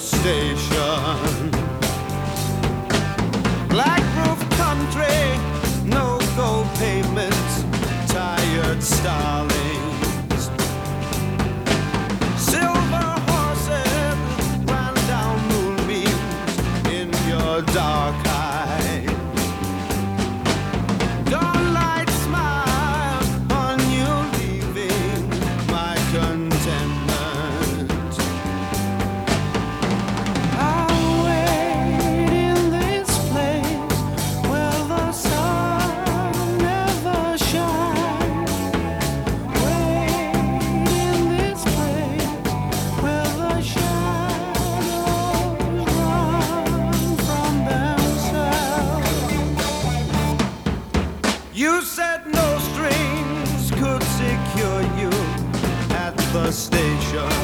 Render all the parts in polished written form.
station. Black roof country, no gold pavements, tired starlings. Silver horses ran down moonbeams in your dark eye. Dawnlight smile on you leaving my contentment. I'll wait in this place where the sun never shines. Wait in this place where the shadows run from themselves. You said no strings could secure you at the station.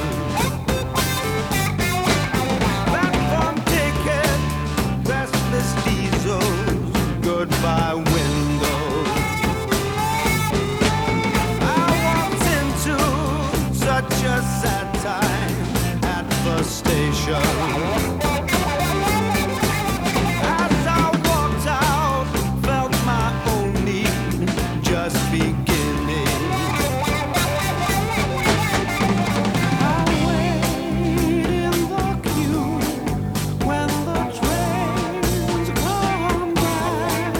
Platform ticket, restless diesels, goodbye windows. I walked into such a sad time at the station. As I walked out, felt my own need just beginning. I wait in the queue when the trains come back.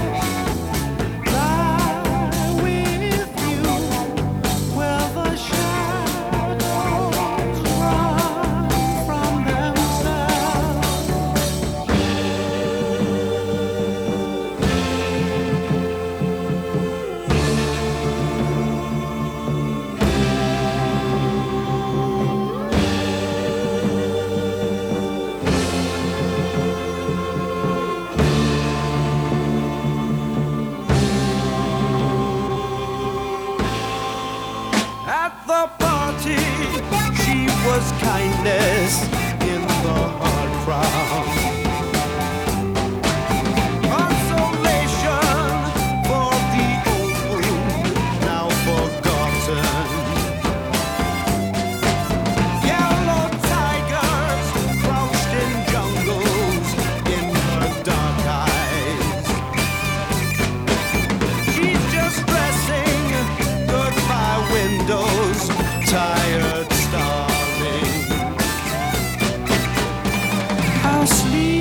Lie with you where the shadows run from themselves. At the party, she was kindness in the hard crowd. Consolation for the old wound, now forgotten. Yellow tigers crouched in jungles in her dark eyes. She's just dressing goodbye windows, tired starving. I'll sleep